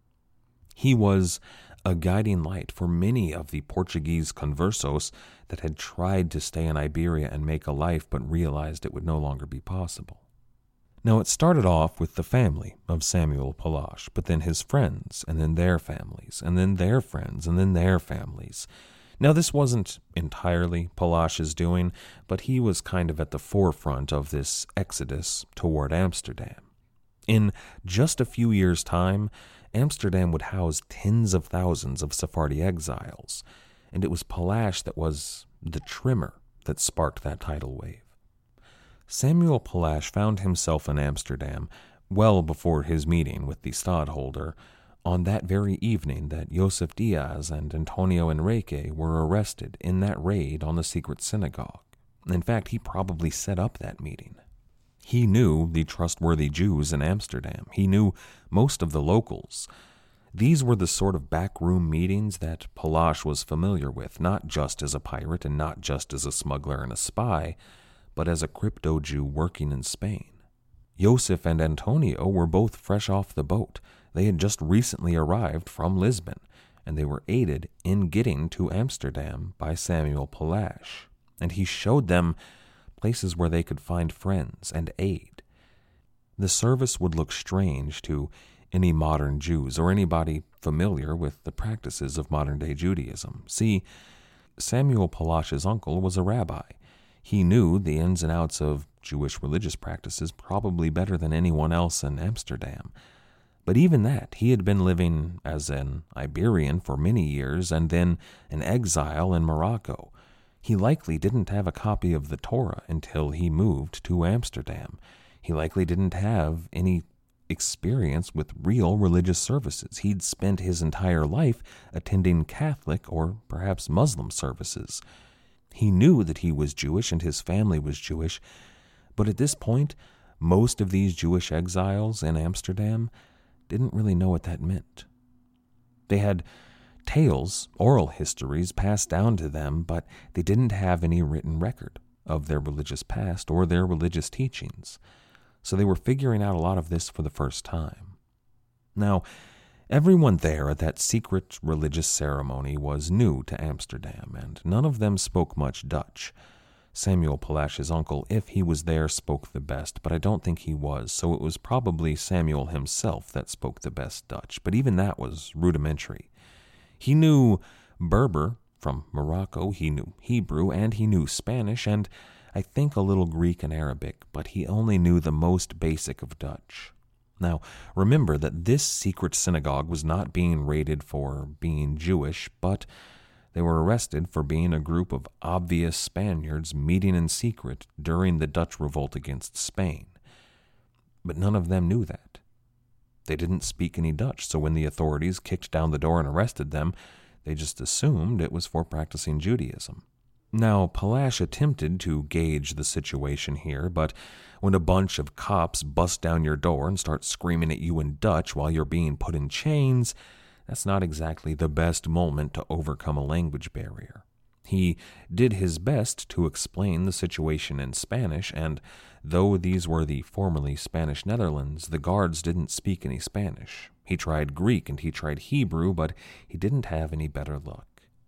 He was a guiding light for many of the Portuguese conversos that had tried to stay in Iberia and make a life but realized it would no longer be possible. Now, it started off with the family of Samuel Palash, but then his friends, and then their families, and then their friends, and then their families. Now, this wasn't entirely Palash's doing, but he was kind of at the forefront of this exodus toward Amsterdam. In just a few years' time, Amsterdam would house tens of thousands of Sephardi exiles, and it was Palash that was the trimmer that sparked that tidal wave. Samuel Palash found himself in Amsterdam well before his meeting with the stadtholder on that very evening that Joseph Diaz and Antonio Enrique were arrested in that raid on the secret synagogue. In fact, he probably set up that meeting. He knew the trustworthy Jews in Amsterdam. He knew most of the locals. These were the sort of backroom meetings that Palash was familiar with, not just as a pirate and not just as a smuggler and a spy, but as a crypto-Jew working in Spain. Joseph and Antonio were both fresh off the boat. They had just recently arrived from Lisbon, and they were aided in getting to Amsterdam by Samuel Palash, and he showed them places where they could find friends and aid. The service would look strange to any modern Jews or anybody familiar with the practices of modern-day Judaism. See, Samuel Palash's uncle was a rabbi. He knew the ins and outs of Jewish religious practices probably better than anyone else in Amsterdam. But even that, he had been living as an Iberian for many years and then an exile in Morocco. He likely didn't have a copy of the Torah until he moved to Amsterdam. He likely didn't have any experience with real religious services. He'd spent his entire life attending Catholic or perhaps Muslim services. He knew that he was Jewish and his family was Jewish, but at this point, most of these Jewish exiles in Amsterdam didn't really know what that meant. They had tales, oral histories passed down to them, but they didn't have any written record of their religious past or their religious teachings. So they were figuring out a lot of this for the first time. Now, everyone there at that secret religious ceremony was new to Amsterdam, and none of them spoke much Dutch. Samuel Palash's uncle, if he was there, spoke the best, but I don't think he was, so it was probably Samuel himself that spoke the best Dutch, but even that was rudimentary. He knew Berber from Morocco, he knew Hebrew, and he knew Spanish, and I think a little Greek and Arabic, but he only knew the most basic of Dutch. Now, remember that this secret synagogue was not being raided for being Jewish, but they were arrested for being a group of obvious Spaniards meeting in secret during the Dutch revolt against Spain. But none of them knew that. They didn't speak any Dutch, so when the authorities kicked down the door and arrested them, they just assumed it was for practicing Judaism. Now, Palash attempted to gauge the situation here, but when a bunch of cops bust down your door and start screaming at you in Dutch while you're being put in chains, that's not exactly the best moment to overcome a language barrier. He did his best to explain the situation in Spanish, and though these were the formerly Spanish Netherlands, the guards didn't speak any Spanish. He tried Greek and he tried Hebrew, but he didn't have any better luck.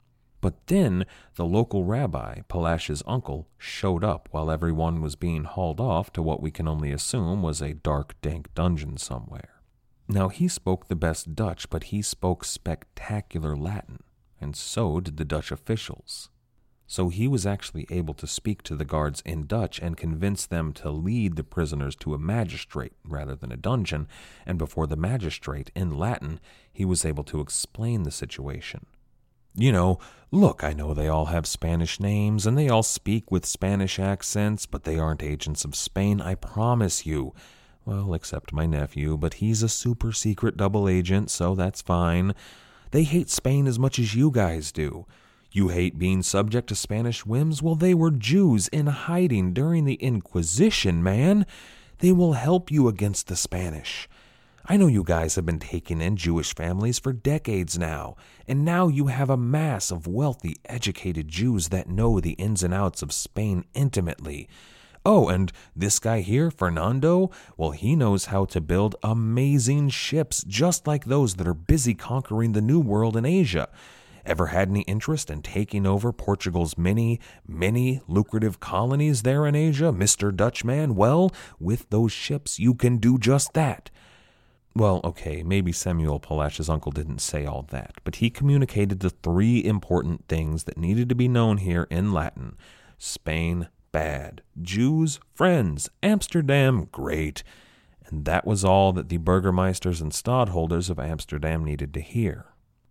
But then the local rabbi, Palash's uncle, showed up while everyone was being hauled off to what we can only assume was a dark, dank dungeon somewhere. Now, he spoke the best Dutch, but he spoke spectacular Latin, and so did the Dutch officials. So he was actually able to speak to the guards in Dutch and convince them to lead the prisoners to a magistrate rather than a dungeon, and before the magistrate, in Latin, he was able to explain the situation. You know, look, I know they all have Spanish names, and they all speak with Spanish accents, but they aren't agents of Spain, I promise you. Well, except my nephew, but he's a super secret double agent, so that's fine. They hate Spain as much as you guys do. You hate being subject to Spanish whims? Well, they were Jews in hiding during the Inquisition, man. They will help you against the Spanish. I know you guys have been taking in Jewish families for decades now, and now you have a mass of wealthy, educated Jews that know the ins and outs of Spain intimately. Oh, and this guy here, Fernando, well, he knows how to build amazing ships just like those that are busy conquering the New World in Asia. Ever had any interest in taking over Portugal's many lucrative colonies there in Asia, Mr. Dutchman? Well, with those ships, you can do just that. Well, okay, maybe Samuel Palash's uncle didn't say all that, but he communicated the three important things that needed to be known here in Latin. Spain, bad. Jews, friends. Amsterdam, great. And that was all that the burgermeisters and stadholders of Amsterdam needed to hear.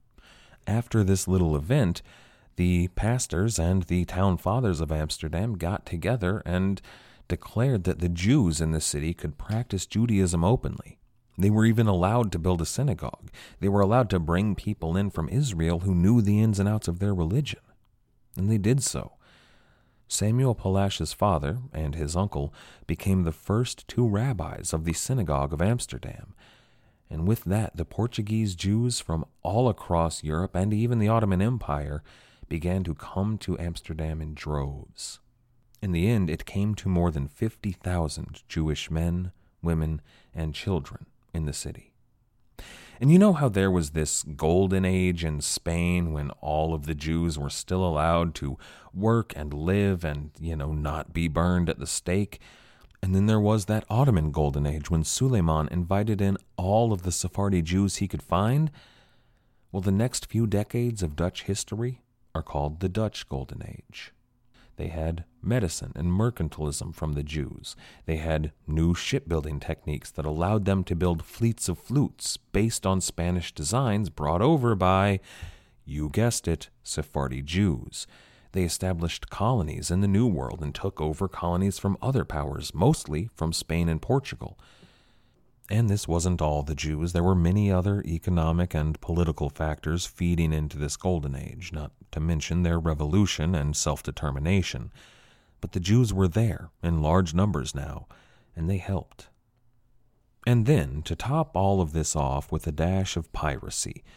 After this little event, the pastors and the town fathers of Amsterdam got together and declared that the Jews in the city could practice Judaism openly. They were even allowed to build a synagogue. They were allowed to bring people in from Israel who knew the ins and outs of their religion. And they did so. Samuel Palash's father and his uncle became the first two rabbis of the Synagogue of Amsterdam. And with that, the Portuguese Jews from all across Europe and even the Ottoman Empire began to come to Amsterdam in droves. In the end, it came to more than 50,000 Jewish men, women, and children in the city. And you know how there was this golden age in Spain when all of the Jews were still allowed to work and live and, not be burned at the stake? And then there was that Ottoman golden age when Suleiman invited in all of the Sephardi Jews he could find? Well, the next few decades of Dutch history are called the Dutch Golden Age. They had medicine and mercantilism from the Jews. They had new shipbuilding techniques that allowed them to build fleets of flutes based on Spanish designs brought over by, you guessed it, Sephardi Jews. They established colonies in the New World and took over colonies from other powers, mostly from Spain and Portugal. And this wasn't all the Jews. There were many other economic and political factors feeding into this golden age, not to mention their revolution and self-determination. But the Jews were there in large numbers now, and they helped. And then, to top all of this off with a dash of piracy,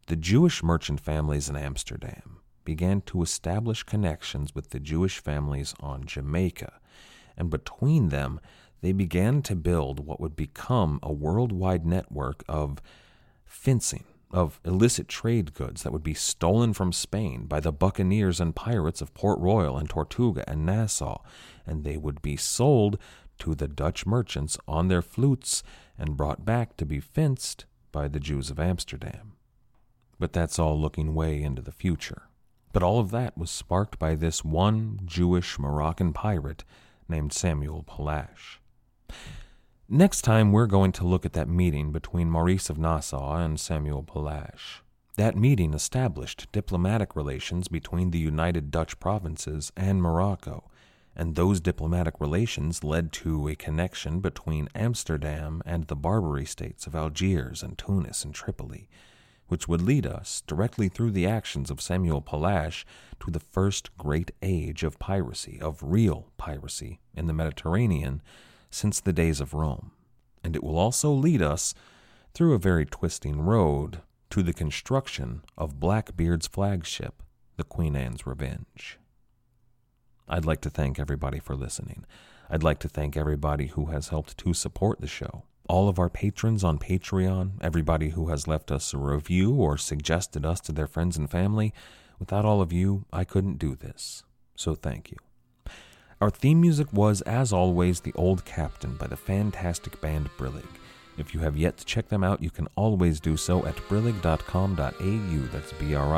the Jewish merchant families in Amsterdam began to establish connections with the Jewish families on Jamaica, and between them, they began to build what would become a worldwide network of fencing, of illicit trade goods that would be stolen from Spain by the buccaneers and pirates of Port Royal and Tortuga and Nassau, and they would be sold to the Dutch merchants on their flutes and brought back to be fenced by the Jews of Amsterdam. But that's all looking way into the future. But all of that was sparked by this one Jewish Moroccan pirate named Samuel Palash. Next time, we're going to look at that meeting between Maurice of Nassau and Samuel Palash. That meeting established diplomatic relations between the United Dutch Provinces and Morocco, and those diplomatic relations led to a connection between Amsterdam and the Barbary states of Algiers and Tunis and Tripoli, which would lead us, directly through the actions of Samuel Palash, to the first great age of piracy, of real piracy, in the Mediterranean since the days of Rome. And it will also lead us, through a very twisting road, to the construction of Blackbeard's flagship, the Queen Anne's Revenge. I'd like to thank everybody for listening. I'd like to thank everybody who has helped to support the show. All of our patrons on Patreon, everybody who has left us a review or suggested us to their friends and family. Without all of you, I couldn't do this. So thank you. Our theme music was, as always, The Old Captain by the fantastic band Brillig. If you have yet to check them out, you can always do so at brillig.com.au. That's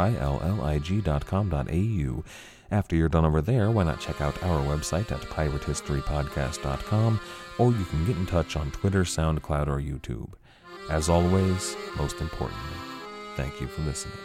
brillig.com.au. After you're done over there, why not check out our website at piratehistorypodcast.com, or you can get in touch on Twitter, SoundCloud, or YouTube. As always, most importantly, thank you for listening.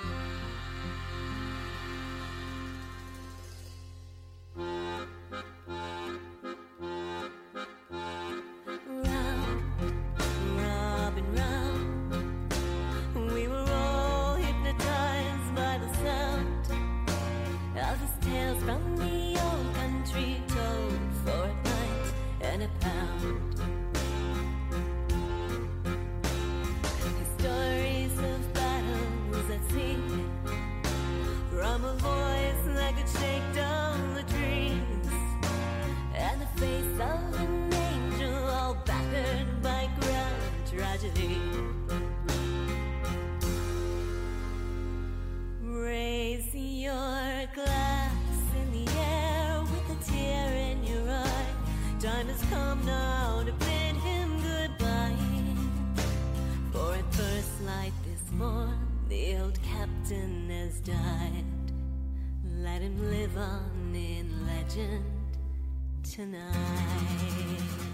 Raise your glass in the air with a tear in your eye. Time has come now to bid him goodbye. For at first light this morn, the old captain has died. Let him live on in legend tonight.